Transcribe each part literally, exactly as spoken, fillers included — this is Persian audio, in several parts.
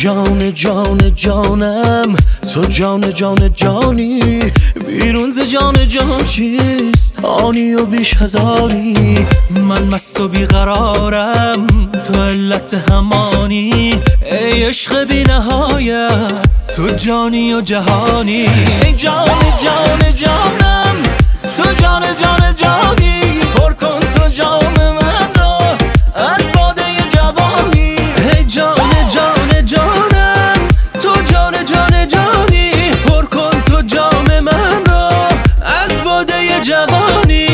جان جان جانم، تو جان جان جانی، بیرون ز جان جان چیست آنی و بیش هزاری. من مست و بیقرارم تو علت همانی، ای عشق بی نهایت تو جانی و جهانی. ای جان جان جانم، تو جان جان جانی، پر کن تو جام من را از باده جوانی. ای جان جان جانم، تو جان جان جانی، پر کن تو جام من را از باده جوانی.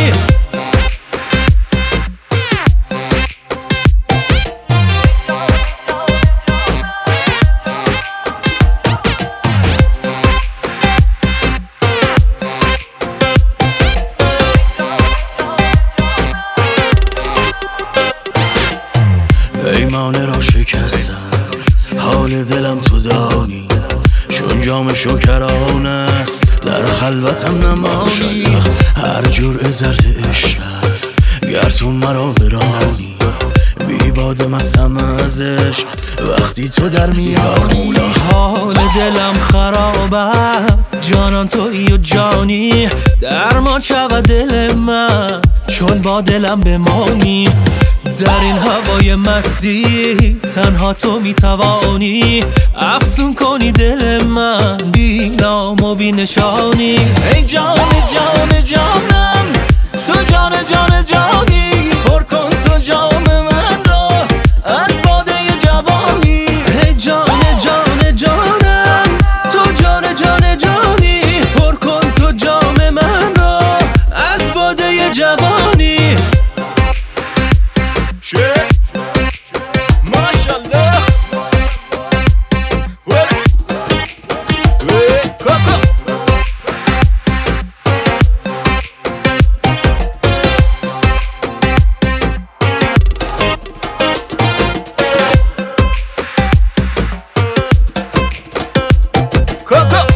پیمانه را شکستم، حال دلم تو دانی، چون جام شکران است در خلوتم نمانی. هر جرعه درد عشق است گر تو مرا برانی، بی باده مستم از عشق وقتی تو در میانی. حال دلم خراب است جانان تویی و جانی، درمان شود دل من چون با دلم بمانی. در این هوای مستی تنها تو میتوانی، افسون کنی دل من بی نام و بی نشانی. ای جان جان جانم، تو جان جان جانی، پر کن تو جام من را از باده جوانی. ای جان جان جانم، تو جان جان جانی، پر کن تو جام من را از باده جوانی. ماشاءالله Coco